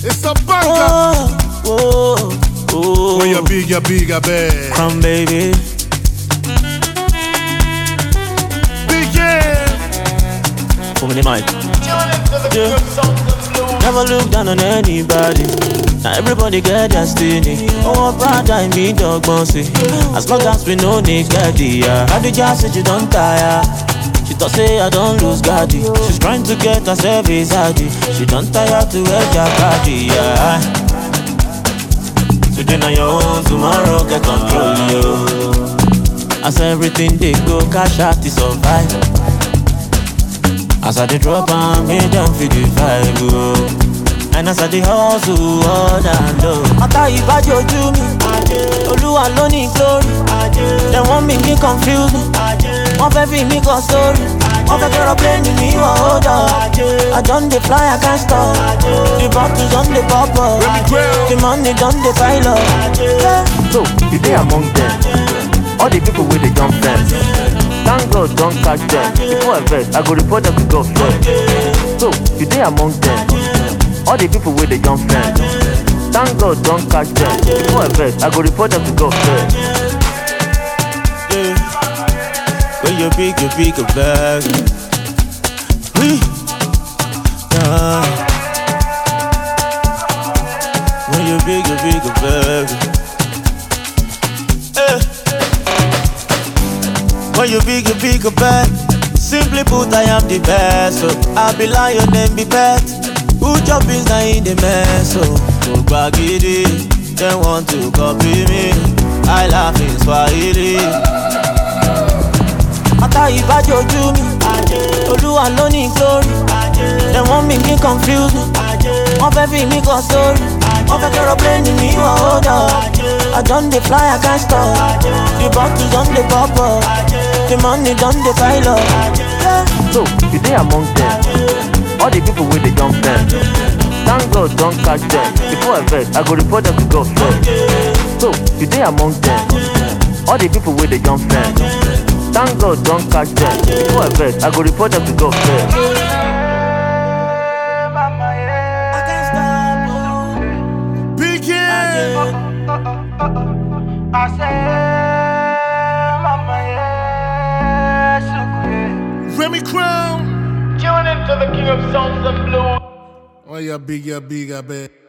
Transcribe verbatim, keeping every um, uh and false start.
It's a banger. Oh, oh, oh. When you're big, you're big, I bet. Come, baby. Big yeah. Put me the mic. Yeah. Never look down on anybody. Now everybody get destiny. Oh, brother, I mean dog bossy. As long as we know need get the yeah. How did you say you don't tire? She thought say I don't lose Gaddy. She's trying to get herself is hardy. She don't tire to wear your body, yeah. Today na your own, tomorrow get control, yo. As everything they go, cash out to survive. As I dey drop and me them feel the vibe, oh. And as I dey hustle all that low. Ata ibajo ojú mi, Olúwa ló ní glory. They want me get confused, wọ́n fẹ́ fi mí kọ story. Wọ́n fẹ́ kẹ́rọ plane mi wọ̀ hold up. I don dey fly, I can't stop. The bottles don dey pop up. The money don dey pile up. So, you dey among them. All the people with the jump fence. Thank God don't catch them. Before I vex, I go report them to God first. So, you dey among them. All the people with the jump fence. Thank God don't catch them. Before I vex, I go report them to God first. Yeah. When you big, you big a bag. We, yeah. When you big, you big a bag. Yeah. When you big, you big a bag. Simply put, I am the best. So I'll be lion and be pet. Who job is not in the mess? So go baggy, they want to copy me. I laugh in Swahili. Ata ibajo ojú mi, Olúwa ló ní glory. They want me get confused, wọ́n fẹ́ fi mí kọ story. Wọ́n fẹ́ kẹ́rọ plane mi wọ̀ hold up. I don dey fly, I can't stop. The bottles don dey pop up. The money don dey pile up. So, you dey among them. All the people with the jump fence. Thank God don't catch them. Before I vex, I go report them to God first. So, you dey among them. All the people with the jump fence. Thank God don't catch them. Before I vex, I go report them to God first. Big yeah. Remy Crown. Tune into the King of Sounds and Blues. When you're big, you're big, I bet.